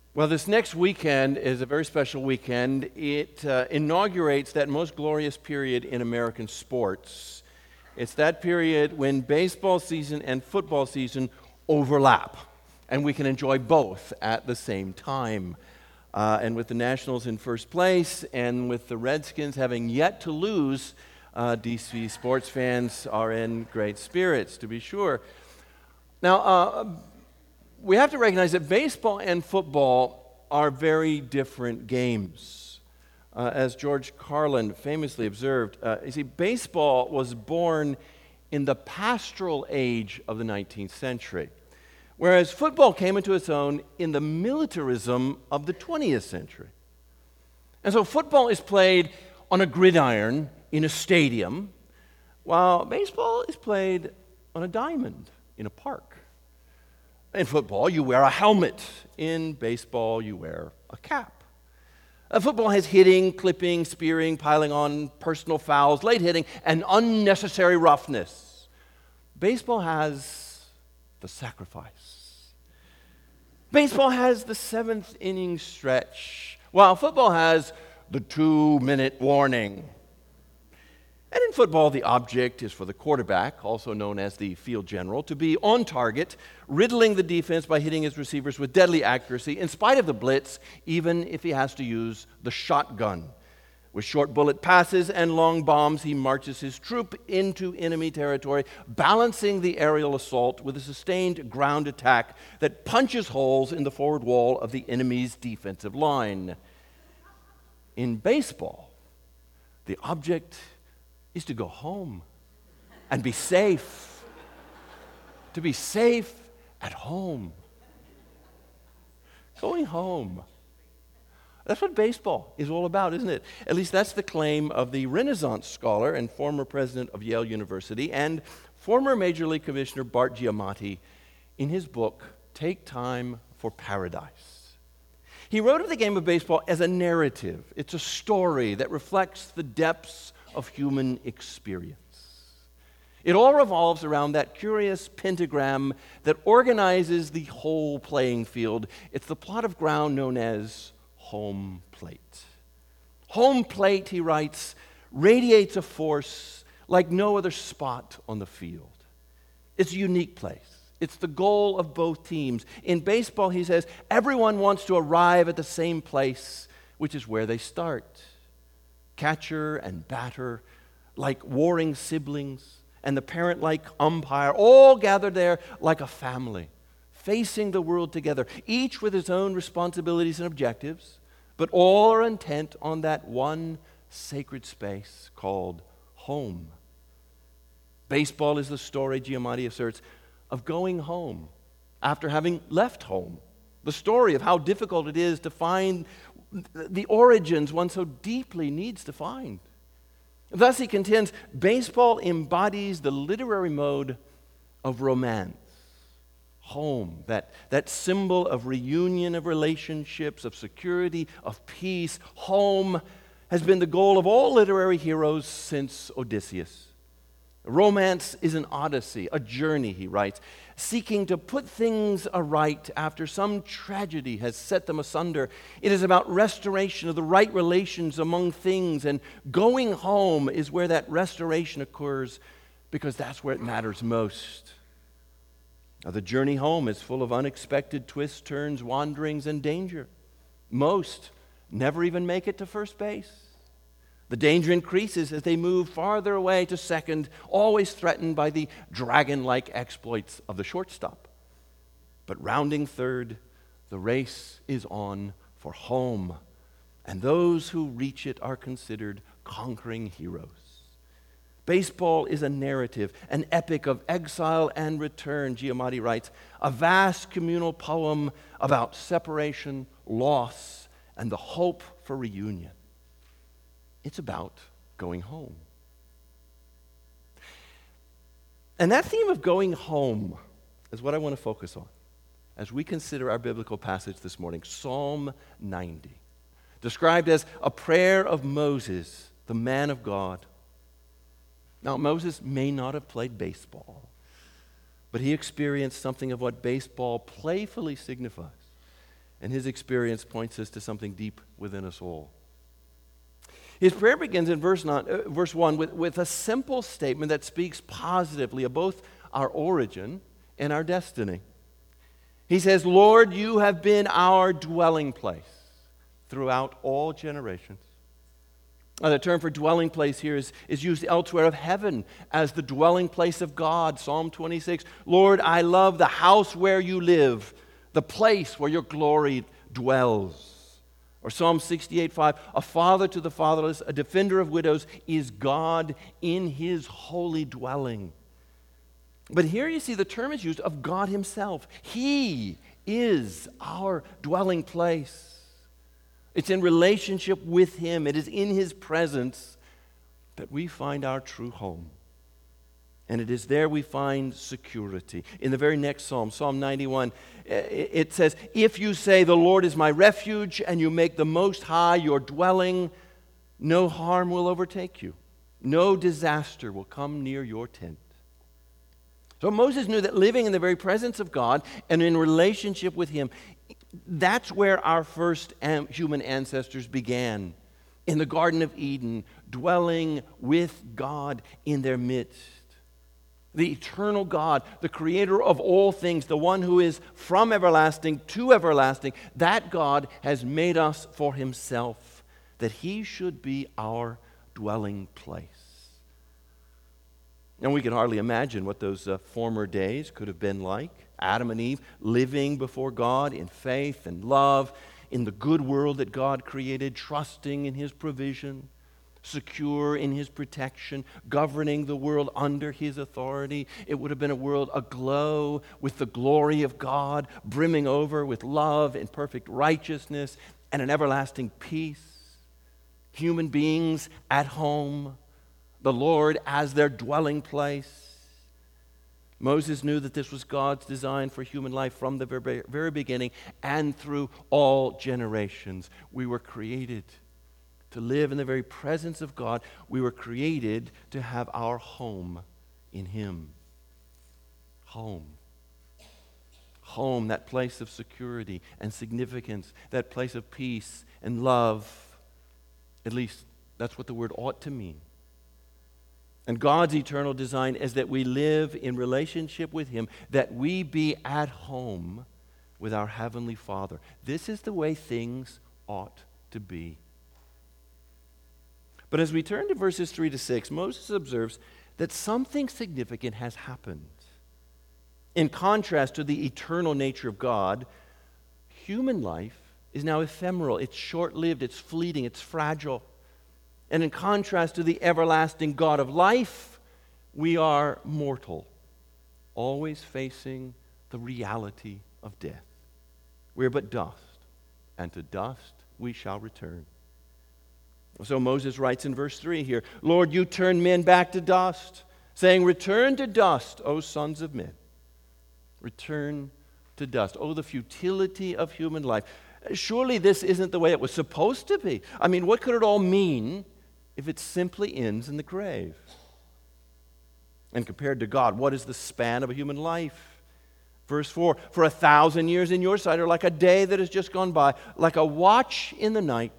Well, this next weekend is a very special weekend. It inaugurates that most glorious period in American sports. It's that period when baseball season and football season overlap, and we can enjoy both at the same time. And with the Nationals in first place, and with the Redskins having yet to lose, DC sports fans are in great spirits, to be sure. Now, we have to recognize that baseball and football are very different games. As George Carlin famously observed, you see, baseball was born in the pastoral age of the 19th century, whereas football came into its own in the militarism of the 20th century. And so football is played on a gridiron in a stadium, while baseball is played on a diamond in a park. In football, you wear a helmet. In baseball, you wear a cap. Football has hitting, clipping, spearing, piling on, personal fouls, late hitting, and unnecessary roughness. Baseball has the sacrifice. Baseball has the seventh inning stretch, while football has the 2-minute warning. And in football, the object is for the quarterback, also known as the field general, to be on target, riddling the defense by hitting his receivers with deadly accuracy, in spite of the blitz, even if he has to use the shotgun. With short bullet passes and long bombs, he marches his troop into enemy territory, balancing the aerial assault with a sustained ground attack that punches holes in the forward wall of the enemy's defensive line. In baseball, the object is to go home and be safe. To be safe at home. Going home. That's what baseball is all about, isn't it? At least that's the claim of the Renaissance scholar and former president of Yale University and former Major League Commissioner Bart Giamatti in his book, Take Time for Paradise. He wrote of the game of baseball as a narrative. It's a story that reflects the depths of human experience. It all revolves around that curious pentagram that organizes the whole playing field. It's the plot of ground known as home plate. Home plate, he writes, radiates a force like no other spot on the field. It's a unique place. It's the goal of both teams. In baseball, he says, everyone wants to arrive at the same place, which is where they start. Catcher and batter, like warring siblings, and the parent like umpire, all gathered there like a family, facing the world together, each with its own responsibilities and objectives, but all are intent on that one sacred space called home. Baseball is the story, Giamatti asserts, of going home after having left home. The story of how difficult it is to find the origins one so deeply needs to find. Thus, he contends, baseball embodies the literary mode of romance. Home, that symbol of reunion of relationships, of security, of peace. Home has been the goal of all literary heroes since Odysseus. Romance is an odyssey, a journey, he writes, seeking to put things aright after some tragedy has set them asunder. It is about restoration of the right relations among things, and going home is where that restoration occurs because that's where it matters most. Now, the journey home is full of unexpected twists, turns, wanderings, and danger. Most never even make it to first base. The danger increases as they move farther away to second, always threatened by the dragon-like exploits of the shortstop. But rounding third, the race is on for home, and those who reach it are considered conquering heroes. Baseball is a narrative, an epic of exile and return, Giamatti writes, a vast communal poem about separation, loss, and the hope for reunion. It's about going home. And that theme of going home is what I want to focus on as we consider our biblical passage this morning, Psalm 90, described as a prayer of Moses, the man of God. Now, Moses may not have played baseball, but he experienced something of what baseball playfully signifies. And his experience points us to something deep within us all. His prayer begins in verse 1 with a simple statement that speaks positively of both our origin and our destiny. He says, Lord, you have been our dwelling place throughout all generations. The term for dwelling place here is used elsewhere of heaven as the dwelling place of God. Psalm 26, Lord, I love the house where you live, the place where your glory dwells. Or Psalm 68:5, a father to the fatherless, a defender of widows, is God in his holy dwelling. But here you see the term is used of God himself. He is our dwelling place. It's in relationship with him. It is in his presence that we find our true home. And it is there we find security. In the very next psalm, Psalm 91, it says, if you say, the Lord is my refuge, and you make the Most High your dwelling, no harm will overtake you. No disaster will come near your tent. So Moses knew that living in the very presence of God and in relationship with him, that's where our first human ancestors began. In the Garden of Eden, dwelling with God in their midst. The eternal God, the creator of all things, the one who is from everlasting to everlasting, that God has made us for himself, that he should be our dwelling place. And we can hardly imagine what those former days could have been like. Adam and Eve living before God in faith and love, in the good world that God created, trusting in his provision, secure in his protection, governing the world under his authority. It would have been a world aglow with the glory of God, brimming over with love and perfect righteousness and an everlasting peace. Human beings at home, the Lord as their dwelling place. Moses knew that this was God's design for human life from the very beginning and through all generations. We were created to live in the very presence of God. We were created to have our home in him. Home. Home, that place of security and significance, that place of peace and love. At least that's what the word ought to mean. And God's eternal design is that we live in relationship with him, that we be at home with our Heavenly Father. This is the way things ought to be. But as we turn to verses 3 to 6, Moses observes that something significant has happened. In contrast to the eternal nature of God, human life is now ephemeral. It's short-lived, it's fleeting, it's fragile. And in contrast to the everlasting God of life, we are mortal, always facing the reality of death. We are but dust, and to dust we shall return. So Moses writes in verse 3 here, Lord, you turn men back to dust, saying, return to dust, O sons of men. Return to dust. Oh, the futility of human life. Surely this isn't the way it was supposed to be. I mean, what could it all mean if it simply ends in the grave? And compared to God, what is the span of a human life? Verse 4, for 1,000 years in your sight are like a day that has just gone by, like a watch in the night.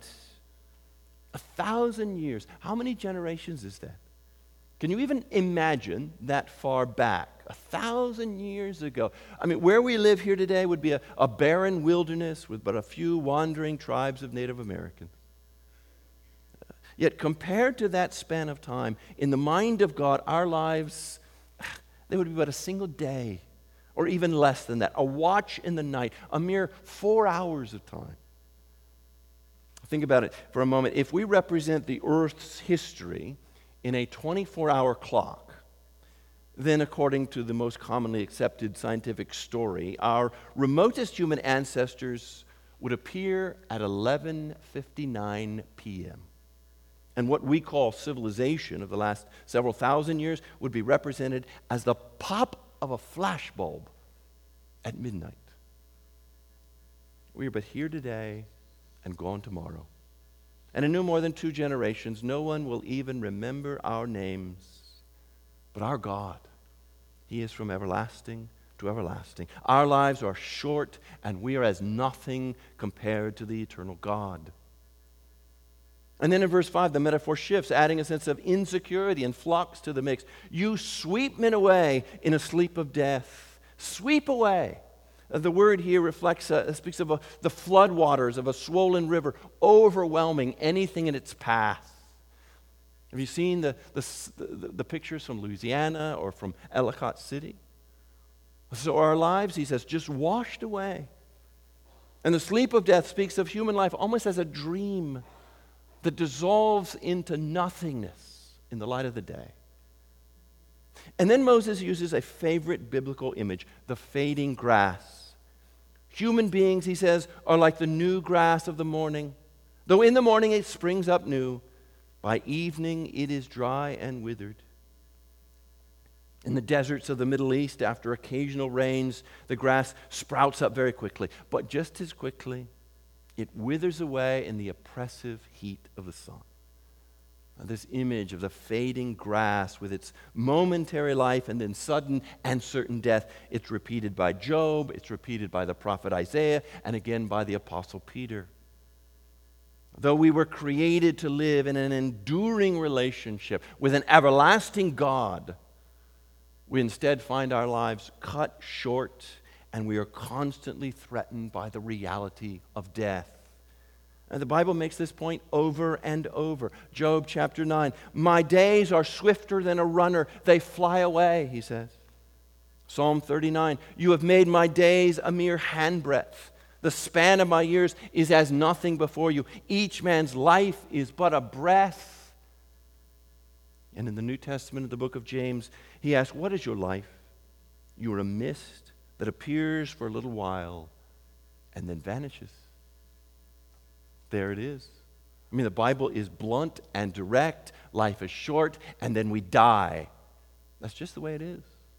1,000 years. How many generations is that? Can you even imagine that far back? 1,000 years ago. I mean, where we live here today would be a barren wilderness with but a few wandering tribes of Native Americans. Yet compared to that span of time, in the mind of God, our lives, they would be but a single day, or even less than that. A watch in the night, a mere 4 hours of time. Think about it for a moment. If we represent the Earth's history in a 24-hour clock, then according to the most commonly accepted scientific story, our remotest human ancestors would appear at 11:59 p.m. And what we call civilization of the last several thousand years would be represented as the pop of a flashbulb at midnight. We are but here today and gone tomorrow. And in no more than 2 generations, no one will even remember our names. But our God, he is from everlasting to everlasting. Our lives are short, and we are as nothing compared to the eternal God. And then in verse 5, the metaphor shifts, adding a sense of insecurity and flux to the mix. You sweep men away in a sleep of death. Sweep away. The word here speaks of the floodwaters of a swollen river overwhelming anything in its path. Have you seen the pictures from Louisiana or from Ellicott City? So our lives, he says, just washed away. And the sleep of death speaks of human life almost as a dream that dissolves into nothingness in the light of the day. And then Moses uses a favorite biblical image, the fading grass. Human beings, he says, are like the new grass of the morning. Though in the morning it springs up new, by evening it is dry and withered. In the deserts of the Middle East, after occasional rains, the grass sprouts up very quickly. But just as quickly, it withers away in the oppressive heat of the sun. This image of the fading grass with its momentary life and then sudden and certain death, it's repeated by Job, it's repeated by the prophet Isaiah, and again by the apostle Peter. Though we were created to live in an enduring relationship with an everlasting God, we instead find our lives cut short, and we are constantly threatened by the reality of death. And the Bible makes this point over and over. Job chapter 9, my days are swifter than a runner. They fly away, he says. Psalm 39, you have made my days a mere handbreadth. The span of my years is as nothing before you. Each man's life is but a breath. And in the New Testament, in the book of James, he asks, what is your life? You are a mist that appears for a little while and then vanishes. There it is. I mean, the Bible is blunt and direct. Life is short, and then we die. That's just the way it is.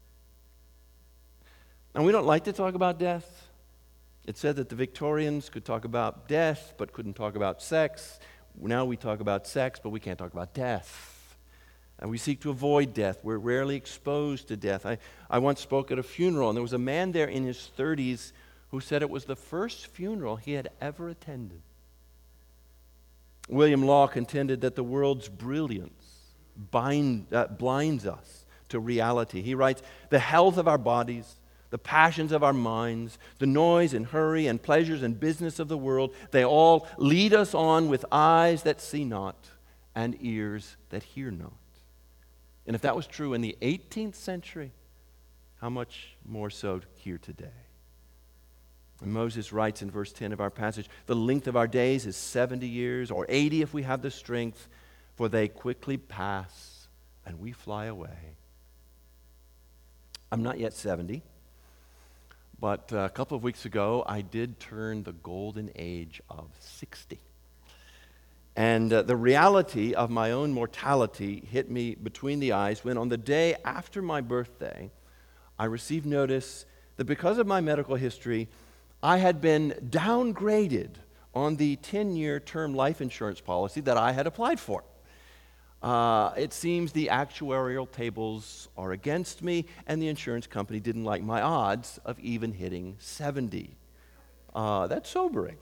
And we don't like to talk about death. It said that the Victorians could talk about death, but couldn't talk about sex. Now we talk about sex, but we can't talk about death. And we seek to avoid death. We're rarely exposed to death. I once spoke at a funeral, and there was a man there in his 30s who said it was the first funeral he had ever attended. William Law contended that the world's brilliance blinds us to reality. He writes, the health of our bodies, the passions of our minds, the noise and hurry and pleasures and business of the world, they all lead us on with eyes that see not and ears that hear not. And if that was true in the 18th century, how much more so here today? And Moses writes in verse 10 of our passage, the length of our days is 70 years, or 80 if we have the strength, for they quickly pass and we fly away. I'm not yet 70, but a couple of weeks ago I did turn the golden age of 60. And the reality of my own mortality hit me between the eyes when on the day after my birthday, I received notice that because of my medical history, I had been downgraded on the 10-year term life insurance policy that I had applied for. It seems the actuarial tables are against me, and the insurance company didn't like my odds of even hitting 70. That's sobering.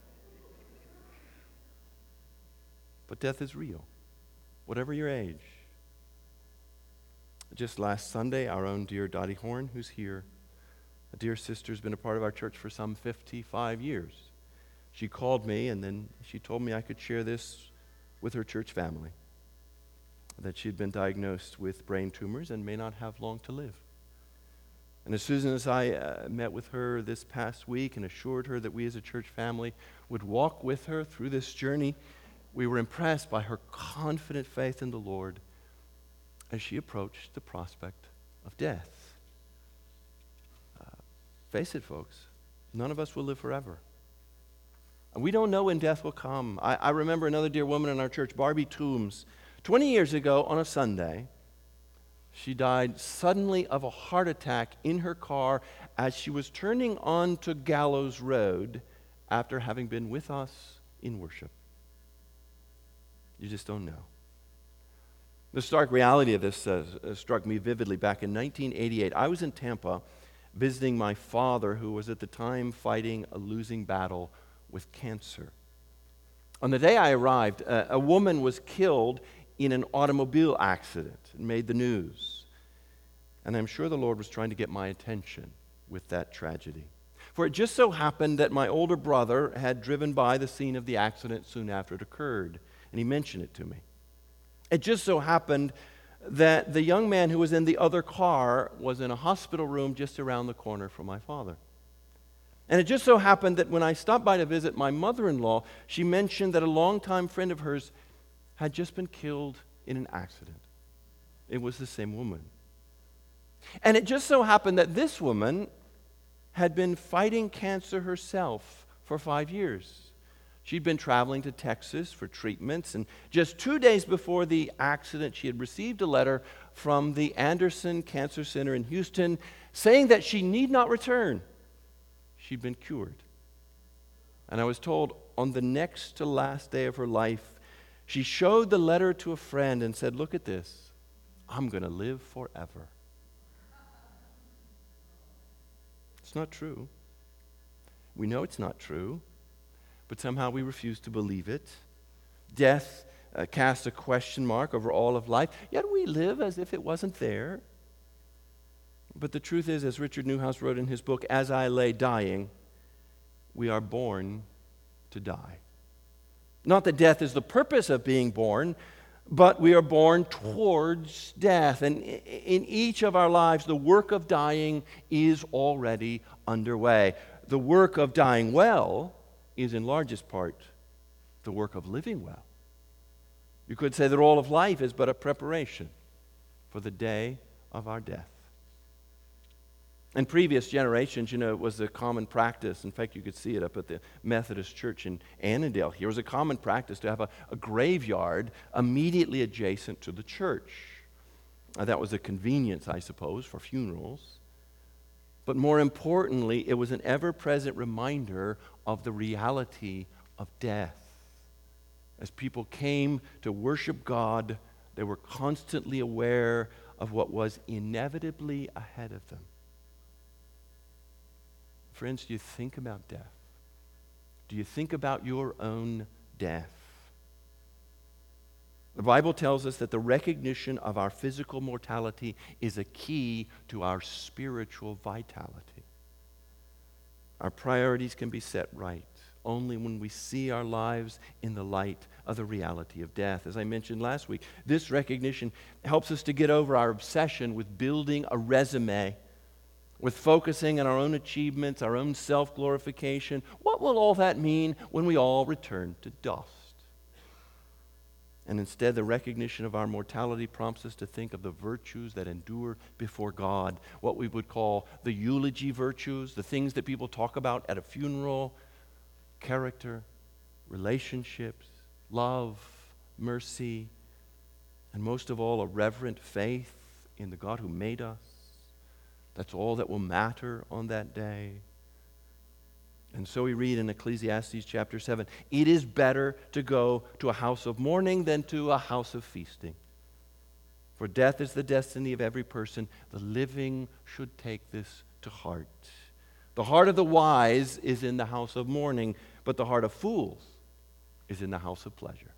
But death is real, whatever your age. Just last Sunday, our own dear Dottie Horn, who's here, a dear sister, has been a part of our church for some 55 years. She called me, and then she told me I could share this with her church family, that she'd been diagnosed with brain tumors and may not have long to live. And as soon as I met with her this past week and assured her that we as a church family would walk with her through this journey, we were impressed by her confident faith in the Lord as she approached the prospect of death. Face it, folks, none of us will live forever. And we don't know when death will come. I remember another dear woman in our church, Barbie Toombs. 20 years ago on a Sunday, she died suddenly of a heart attack in her car as she was turning onto Gallows Road after having been with us in worship. You just don't know. The stark reality of this struck me vividly back in 1988. I was in Tampa visiting my father, who was at the time fighting a losing battle with cancer. On the day I arrived, a woman was killed in an automobile accident. It made the news. And I'm sure the Lord was trying to get my attention with that tragedy. For it just so happened that my older brother had driven by the scene of the accident soon after it occurred, and he mentioned it to me. It just so happened that the young man who was in the other car was in a hospital room just around the corner from my father. And it just so happened that when I stopped by to visit my mother-in-law, she mentioned that a longtime friend of hers had just been killed in an accident. It was the same woman. And it just so happened that this woman had been fighting cancer herself for 5 years. She'd been traveling to Texas for treatments, and just 2 days before the accident, she had received a letter from the Anderson Cancer Center in Houston saying that she need not return. She'd been cured. And I was told on the next to last day of her life, she showed the letter to a friend and said, "Look at this. I'm going to live forever." It's not true. We know it's not true, but somehow we refuse to believe it. Death casts a question mark over all of life, yet we live as if it wasn't there. But the truth is, as Richard Newhouse wrote in his book, "As I Lay Dying," we are born to die. Not that death is the purpose of being born, but we are born towards death. And in each of our lives, the work of dying is already underway. The work of dying well is in largest part the work of living well. You could say that all of life is but a preparation for the day of our death. In previous generations, it was a common practice. In fact, you could see it up at the Methodist Church in Annandale. Here was a common practice to have a graveyard immediately adjacent to the church. That was a convenience, I suppose, for funerals. But more importantly, it was an ever-present reminder of the reality of death. As people came to worship God, they were constantly aware of what was inevitably ahead of them. Friends, do you think about death? Do you think about your own death? The Bible tells us that the recognition of our physical mortality is a key to our spiritual vitality. Our priorities can be set right only when we see our lives in the light of the reality of death. As I mentioned last week, this recognition helps us to get over our obsession with building a resume, with focusing on our own achievements, our own self-glorification. What will all that mean when we all return to dust? And instead, the recognition of our mortality prompts us to think of the virtues that endure before God, what we would call the eulogy virtues, the things that people talk about at a funeral: character, relationships, love, mercy, and most of all, a reverent faith in the God who made us. That's all that will matter on that day. And so we read in Ecclesiastes chapter 7, "It is better to go to a house of mourning than to a house of feasting. For death is the destiny of every person. The living should take this to heart. The heart of the wise is in the house of mourning, but the heart of fools is in the house of pleasure."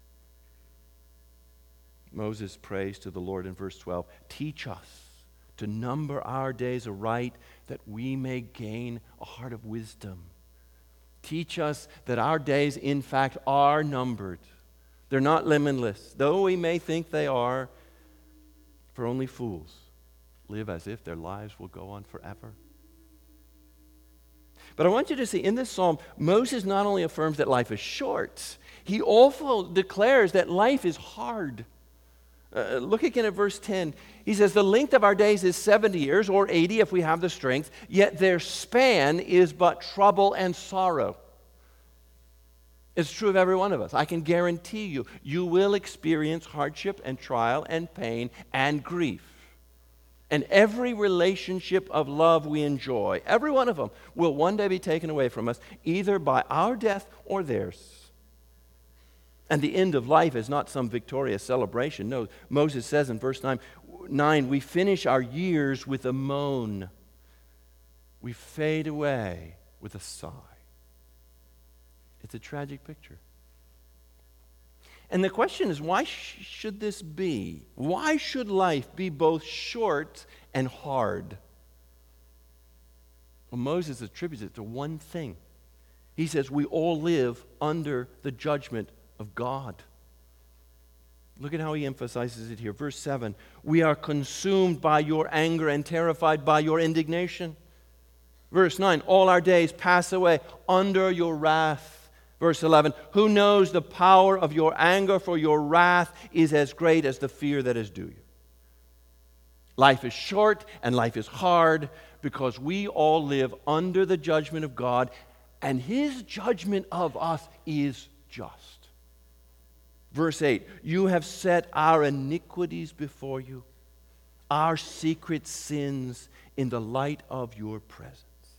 Moses prays to the Lord in verse 12, "Teach us to number our days aright, that we may gain a heart of wisdom." Teach us that our days, in fact, are numbered. They're not limitless, though we may think they are, for only fools live as if their lives will go on forever. But I want you to see, in this psalm, Moses not only affirms that life is short, he also declares that life is hard. Look again at verse 10. He says, "The length of our days is 70 years, or 80 if we have the strength, yet their span is but trouble and sorrow." It's true of every one of us. I can guarantee you, you will experience hardship and trial and pain and grief. And every relationship of love we enjoy, every one of them, will one day be taken away from us, either by our death or theirs. And the end of life is not some victorious celebration. No, Moses says in verse 9, "We finish our years with a moan." we fade away with a sigh. It's a tragic picture. And the question is, why should this be? Why should life be both short and hard? Well, Moses attributes it to one thing. He says, we all live under the judgment of God. Look at how he emphasizes it here. Verse 7, we are consumed by your anger and terrified by your indignation. Verse 9, all our days pass away under your wrath. Verse 11, who knows the power of your anger, for your wrath is as great as the fear that is due you. Life is short and life is hard because we all live under the judgment of God, and his judgment of us is just. Verse 8, you have set our iniquities before you, our secret sins in the light of your presence.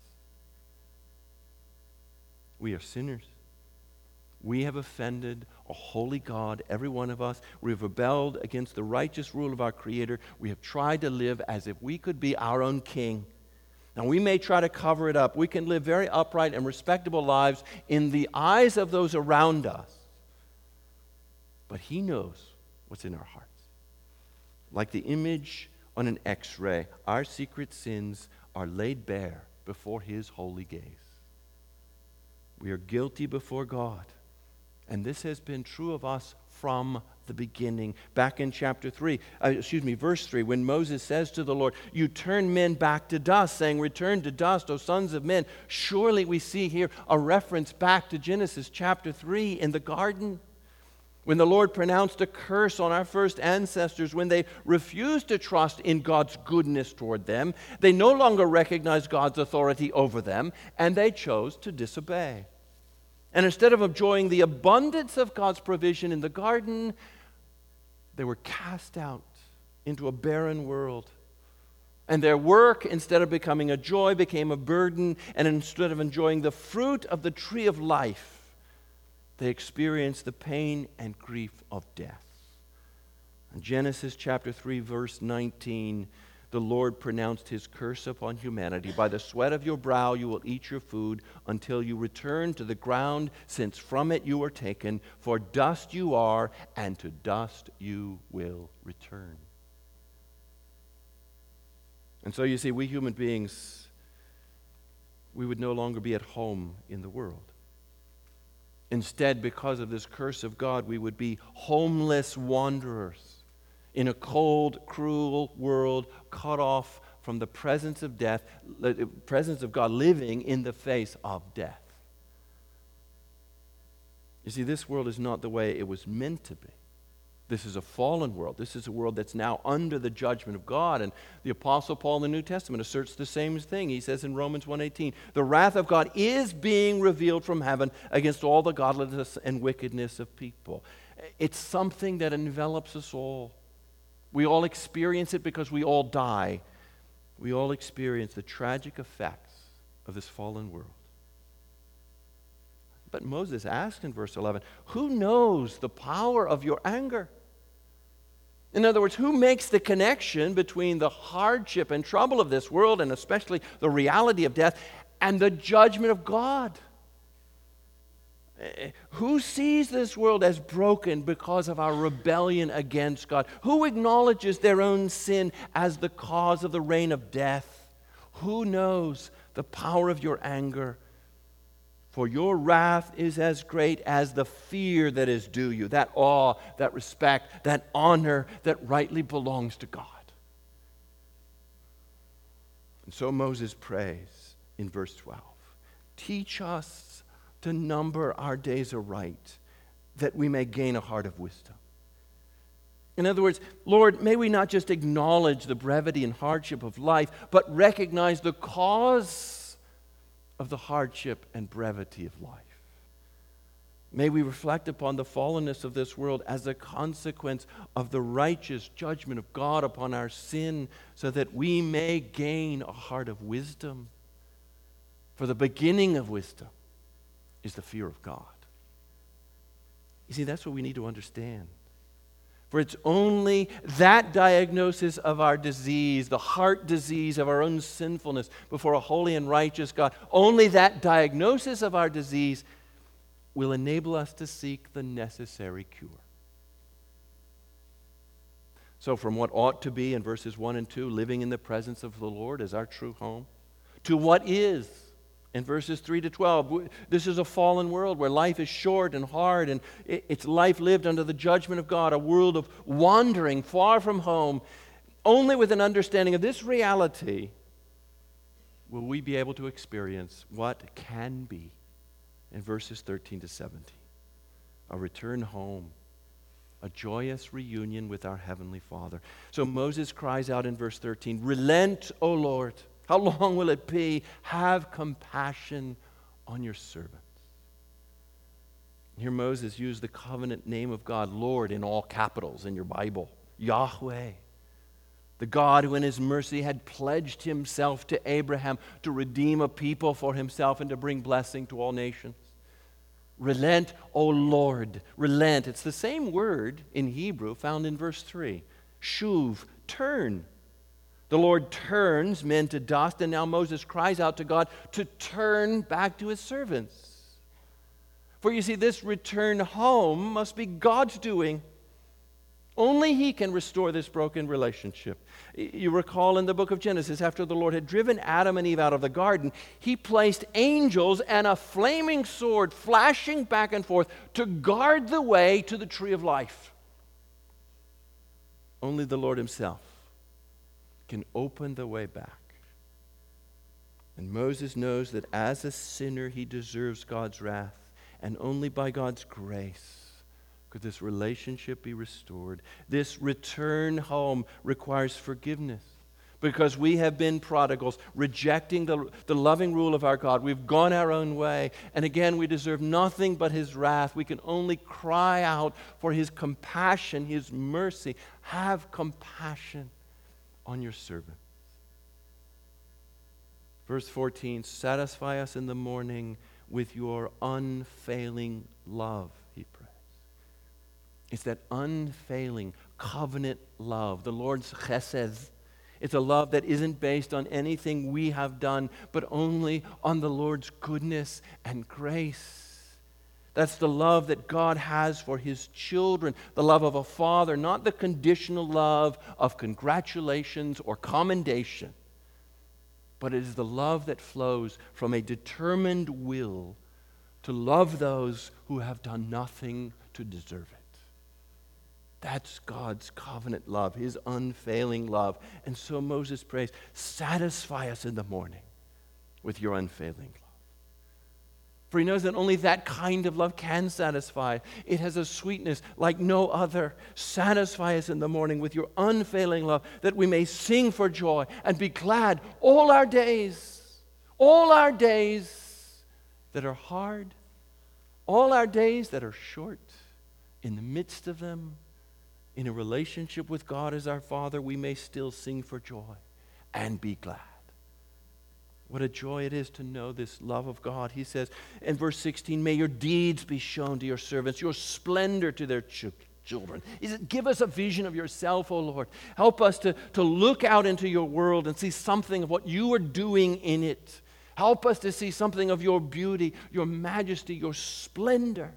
We are sinners. We have offended a holy God, every one of us. We have rebelled against the righteous rule of our Creator. We have tried to live as if we could be our own king. Now, we may try to cover it up. We can live very upright and respectable lives in the eyes of those around us. But he knows what's in our hearts. Like the image on an X-ray, our secret sins are laid bare before his holy gaze. We are guilty before God. And this has been true of us from the beginning. Back in verse 3, when Moses says to the Lord, you turn men back to dust, saying, return to dust, O sons of men. Surely we see here a reference back to Genesis chapter 3 in the garden, when the Lord pronounced a curse on our first ancestors when they refused to trust in God's goodness toward them. They no longer recognized God's authority over them, and they chose to disobey. And instead of enjoying the abundance of God's provision in the garden, they were cast out into a barren world. And their work, instead of becoming a joy, became a burden. And instead of enjoying the fruit of the tree of life, they experienced the pain and grief of death. In Genesis chapter 3, verse 19, the Lord pronounced his curse upon humanity. By the sweat of your brow you will eat your food until you return to the ground, since from it you were taken. For dust you are, and to dust you will return. And so you see, we human beings, we would no longer be at home in the world. Instead, because of this curse of God, we would be homeless wanderers in a cold, cruel world, cut off from the presence of death, the presence of God, living in the face of death. You see, this world is not the way it was meant to be. This is a fallen world. This is a world that's now under the judgment of God. And the Apostle Paul in the New Testament asserts the same thing. He says in Romans 1:18, the wrath of God is being revealed from heaven against all the godlessness and wickedness of people. It's something that envelops us all. We all experience it because we all die. We all experience the tragic effects of this fallen world. But Moses asked in verse 11, who knows the power of your anger? In other words, who makes the connection between the hardship and trouble of this world, and especially the reality of death, and the judgment of God? Who sees this world as broken because of our rebellion against God? Who acknowledges their own sin as the cause of the reign of death? Who knows the power of your anger? For your wrath is as great as the fear that is due you, that awe, that respect, that honor that rightly belongs to God. And so Moses prays in verse 12, teach us to number our days aright, that we may gain a heart of wisdom. In other words, Lord, may we not just acknowledge the brevity and hardship of life, but recognize the cause of the hardship and brevity of life. May we reflect upon the fallenness of this world as a consequence of the righteous judgment of God upon our sin, so that we may gain a heart of wisdom. For the beginning of wisdom is the fear of God. You see, that's what we need to understand. For it's only that diagnosis of our disease, the heart disease of our own sinfulness before a holy and righteous God, only that diagnosis of our disease will enable us to seek the necessary cure. So from what ought to be in verses 1 and 2, living in the presence of the Lord as our true home, to what is in verses 3 to 12. This is a fallen world where life is short and hard, and it's life lived under the judgment of God, a world of wandering far from home. Only with an understanding of this reality will we be able to experience what can be in verses 13 to 17. A return home, a joyous reunion with our Heavenly Father. So Moses cries out in verse 13, "Relent, O Lord. How long will it be? Have compassion on your servants." Here Moses used the covenant name of God, Lord, in all capitals in your Bible. Yahweh, the God who in his mercy had pledged himself to Abraham to redeem a people for himself and to bring blessing to all nations. Relent, O Lord. Relent. It's the same word in Hebrew found in verse 3. Shuv, turn. The Lord turns men to dust, and now Moses cries out to God to turn back to his servants. For you see, this return home must be God's doing. Only he can restore this broken relationship. You recall in the book of Genesis, after the Lord had driven Adam and Eve out of the garden, he placed angels and a flaming sword flashing back and forth to guard the way to the tree of life. Only the Lord himself can open the way back. And Moses knows that as a sinner he deserves God's wrath, and only by God's grace could this relationship be restored. This return home requires forgiveness, because we have been prodigals, rejecting the loving rule of our God. We've gone our own way, and again we deserve nothing but his wrath. We can only cry out for his compassion, his mercy. Have compassion on your servant. Verse 14, satisfy us in the morning with your unfailing love, he prays. It's that unfailing covenant love, the Lord's chesed. It's a love that isn't based on anything we have done, but only on the Lord's goodness and grace. That's the love that God has for his children, the love of a father, not the conditional love of congratulations or commendation, but it is the love that flows from a determined will to love those who have done nothing to deserve it. That's God's covenant love, his unfailing love. And so Moses prays, satisfy us in the morning with your unfailing love. For he knows that only that kind of love can satisfy. It has a sweetness like no other. Satisfy us in the morning with your unfailing love, that we may sing for joy and be glad all our days that are hard, all our days that are short. In the midst of them, in a relationship with God as our Father, we may still sing for joy and be glad. What a joy it is to know this love of God. He says in verse 16, may your deeds be shown to your servants, your splendor to their children. Give us a vision of yourself, O Lord. Help us to look out into your world and see something of what you are doing in it. Help us to see something of your beauty, your majesty, your splendor.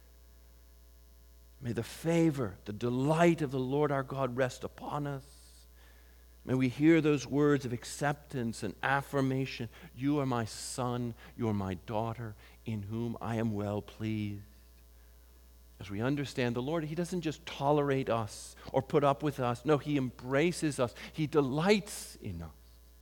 May the favor, the delight of the Lord our God rest upon us. May we hear those words of acceptance and affirmation. You are my son, you are my daughter, in whom I am well pleased. As we understand the Lord, he doesn't just tolerate us or put up with us. No, he embraces us. He delights in us.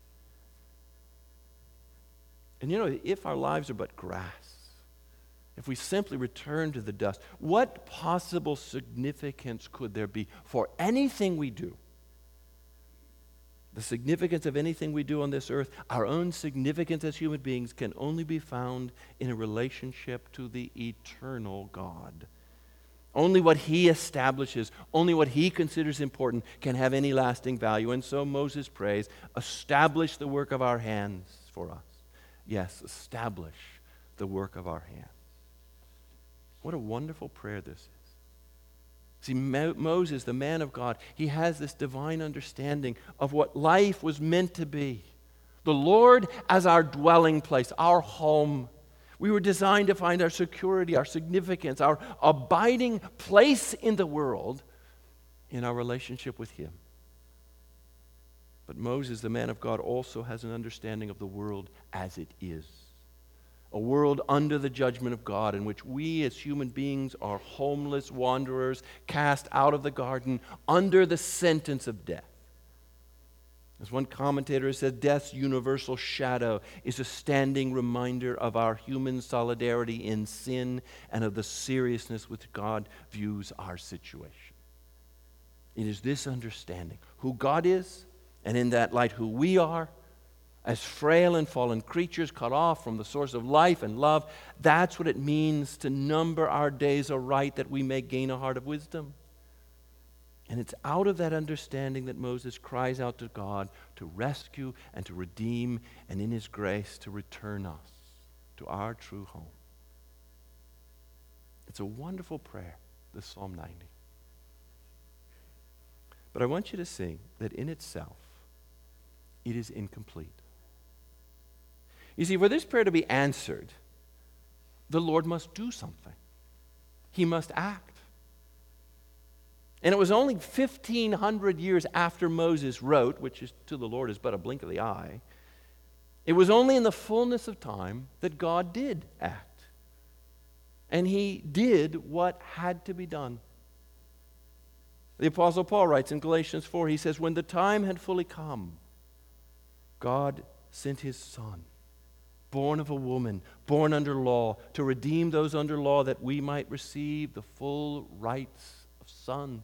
And you know, if our lives are but grass, if we simply return to the dust, what possible significance could there be for anything we do? The significance of anything we do on this earth, our own significance as human beings, can only be found in a relationship to the eternal God. Only what he establishes, only what he considers important can have any lasting value. And so Moses prays, establish the work of our hands for us. Yes, establish the work of our hands. What a wonderful prayer this is. See, Moses, the man of God, he has this divine understanding of what life was meant to be. The Lord as our dwelling place, our home. We were designed to find our security, our significance, our abiding place in the world in our relationship with Him. But Moses, the man of God, also has an understanding of the world as it is. A world under the judgment of God in which we as human beings are homeless wanderers cast out of the garden under the sentence of death. As one commentator has said, death's universal shadow is a standing reminder of our human solidarity in sin and of the seriousness with which God views our situation. It is this understanding, who God is, and in that light who we are, as frail and fallen creatures cut off from the source of life and love. That's what it means to number our days aright that we may gain a heart of wisdom. And it's out of that understanding that Moses cries out to God to rescue and to redeem, and in His grace to return us to our true home. It's a wonderful prayer, this Psalm 90. But I want you to see that in itself, it is incomplete. You see, for this prayer to be answered, the Lord must do something. He must act. And it was only 1,500 years after Moses wrote, which is to the Lord is but a blink of the eye, it was only in the fullness of time that God did act. And He did what had to be done. The Apostle Paul writes in Galatians 4, he says, when the time had fully come, God sent His Son, born of a woman, born under law, to redeem those under law that we might receive the full rights of sons.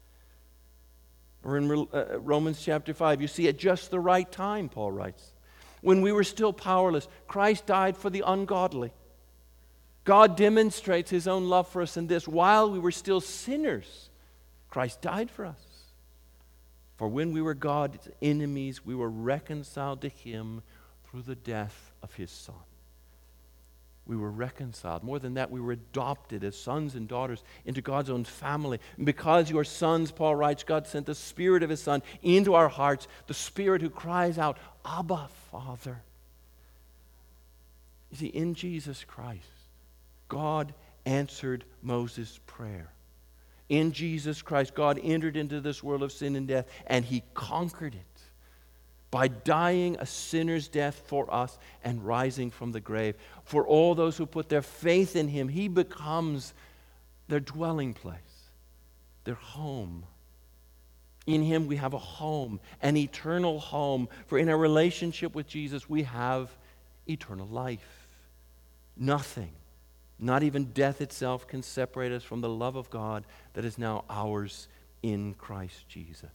Or in Romans chapter 5, you see, at just the right time, Paul writes, when we were still powerless, Christ died for the ungodly. God demonstrates His own love for us in this: while we were still sinners, Christ died for us. For when we were God's enemies, we were reconciled to Him through the death of His Son. We were reconciled. More than that, we were adopted as sons and daughters into God's own family. And because you are sons, Paul writes, God sent the Spirit of His Son into our hearts, the Spirit who cries out, Abba, Father. You see, in Jesus Christ, God answered Moses' prayer. In Jesus Christ, God entered into this world of sin and death, and He conquered it by dying a sinner's death for us and rising from the grave. For all those who put their faith in Him, He becomes their dwelling place, their home. In Him we have a home, an eternal home. For in our relationship with Jesus, we have eternal life. Nothing, not even death itself, can separate us from the love of God that is now ours in Christ Jesus.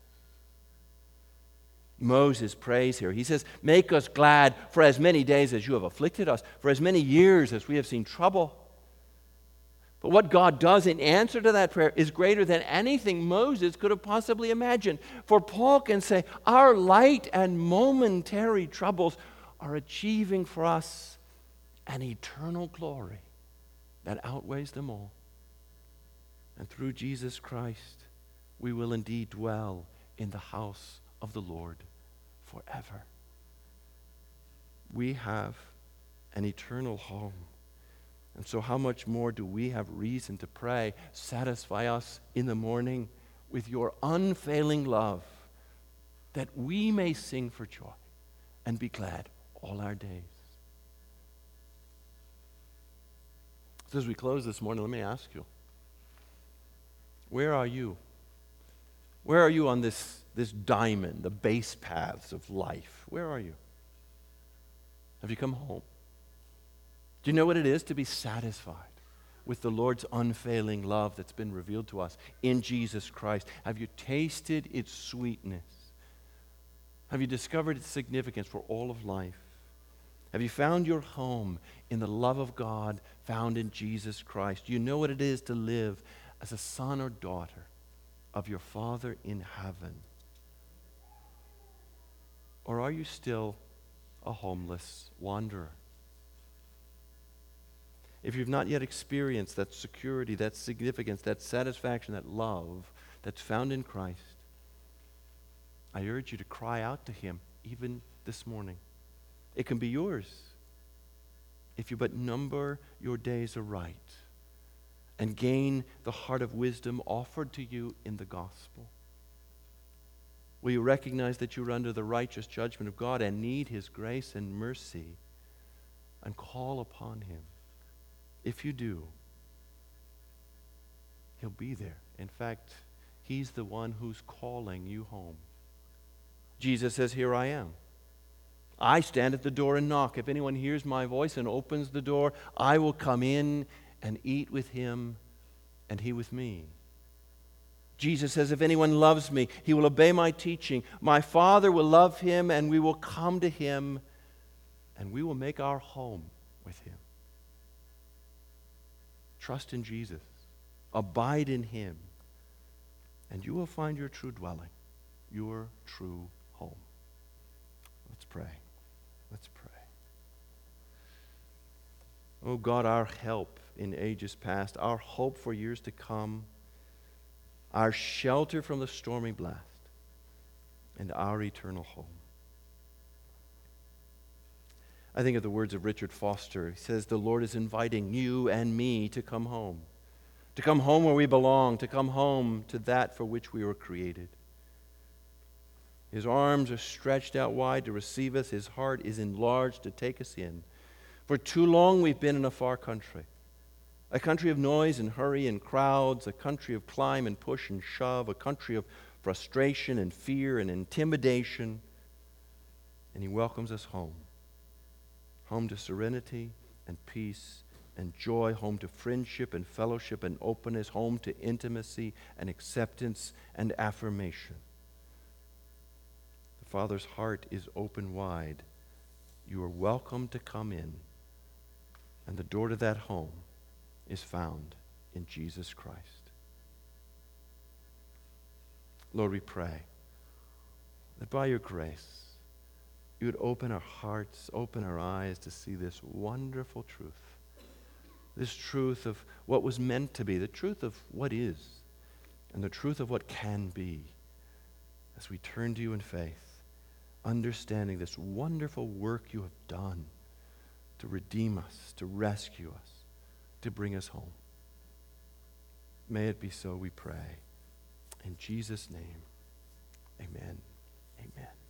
Moses prays here. He says, make us glad for as many days as you have afflicted us, for as many years as we have seen trouble. But what God does in answer to that prayer is greater than anything Moses could have possibly imagined. For Paul can say, our light and momentary troubles are achieving for us an eternal glory that outweighs them all. And through Jesus Christ, we will indeed dwell in the house of the Lord forever. We have an eternal home. And so how much more do we have reason to pray, satisfy us in the morning with your unfailing love, that we may sing for joy and be glad all our days. So as we close this morning, let me ask you, where are you? Where are you on this diamond, the base paths of life? Where are you? Have you come home? Do you know what it is to be satisfied with the Lord's unfailing love that's been revealed to us in Jesus Christ? Have you tasted its sweetness? Have you discovered its significance for all of life? Have you found your home in the love of God found in Jesus Christ? Do you know what it is to live as a son or daughter of your Father in heaven? Or are you still a homeless wanderer? if you've not yet experienced that security, that significance, that satisfaction, that love that's found in Christ, I urge you to cry out to him even this morning. It can be yours if you but number your days aright and gain the heart of wisdom offered to you in the gospel. Will you recognize that you're under the righteous judgment of God and need his grace and mercy and call upon him? If you do, he'll be there. In fact, he's the one who's calling you home. Jesus says, "Here I am. I stand at the door and knock. If anyone hears my voice and opens the door, I will come in and eat with him and he with me." Jesus says, "If anyone loves me, he will obey my teaching. My Father will love him, and we will come to him, and we will make our home with him." Trust in Jesus. Abide in him, and you will find your true dwelling, your true home. Let's pray. Let's pray. Oh God, our help in ages past, our hope for years to come, our shelter from the stormy blast, and our eternal home. I think of the words of Richard Foster. He says, "The Lord is inviting you and me to come home where we belong, to come home to that for which we were created." His arms are stretched out wide to receive us. His heart is enlarged to take us in. For too long we've been in a far country. A country of noise and hurry and crowds, a country of climb and push and shove, a country of frustration and fear and intimidation. And he welcomes us home. Home to serenity and peace and joy, home to friendship and fellowship and openness, home to intimacy and acceptance and affirmation. The Father's heart is open wide. You are welcome to come in, and the door to that home is found in Jesus Christ. Lord, we pray that by your grace, you would open our hearts, open our eyes to see this wonderful truth. This truth of what was meant to be, the truth of what is, and the truth of what can be, as we turn to you in faith, understanding this wonderful work you have done to redeem us, to rescue us, to bring us home. May it be so, we pray. In Jesus' name, amen. Amen.